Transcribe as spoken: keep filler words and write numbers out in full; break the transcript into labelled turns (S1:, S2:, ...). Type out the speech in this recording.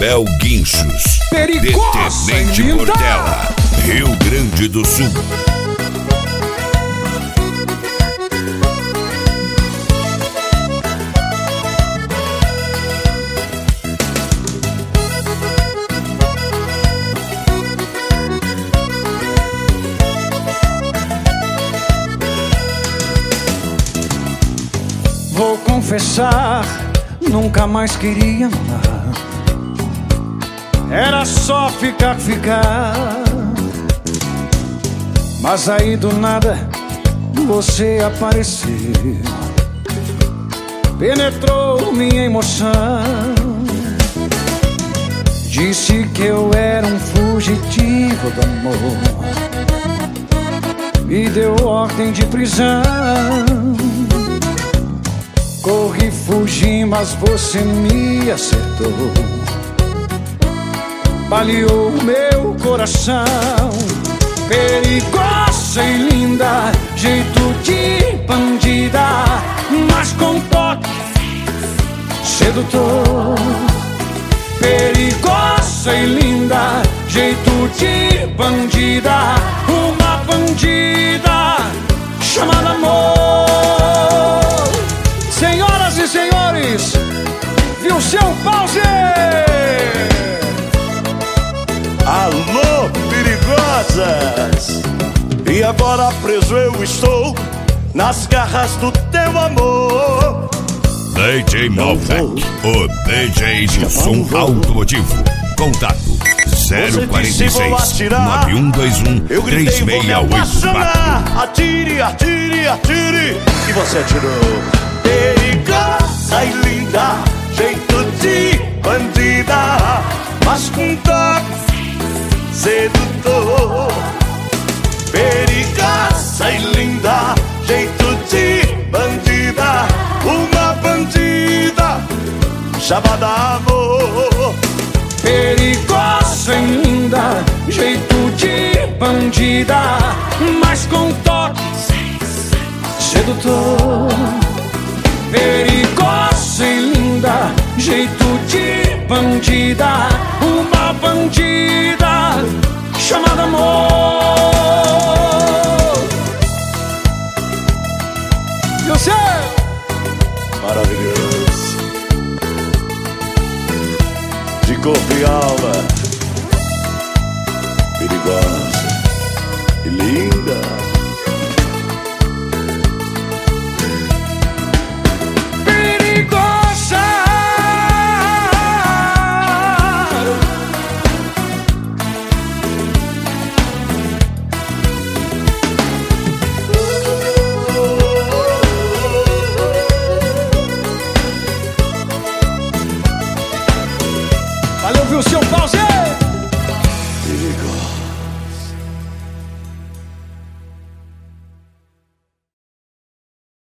S1: Bel Guinchos,
S2: Perigosa,
S1: de Tenente
S2: linda.
S1: Portela, Rio Grande do Sul.
S2: Vou confessar, nunca mais queria amar. Era só ficar, ficar. Mas aí do nada você apareceu, penetrou minha emoção. Disse que eu era um fugitivo do amor, me deu ordem de prisão. Corri, fugi, mas você me acertou, baleou meu coração. Perigosa e linda, jeito de bandida, mas com toque sedutor. Perigosa e linda, jeito de bandida, uma bandida chamada amor. Senhoras e senhores, viu seu pause?
S3: Alô, perigosas! E agora preso eu estou nas garras do teu amor.
S1: D J Malfec, o D J de som automotivo. Contato zero quarenta e seis, nove um dois um, três seis oito quatro.
S3: Atire, atire, atire. E você atirou. Perigosa e linda, jeito de bandida, mas com toque sedutor. Perigosa e linda, jeito de bandida, uma bandida chamada amor.
S2: Perigosa e linda, jeito de bandida, mas com toque sedutor. Perigosa e linda, jeito de bandida, uma bandida chamada amor. E você?
S3: Maravilhoso, de corpo e alma, perigosa e linda.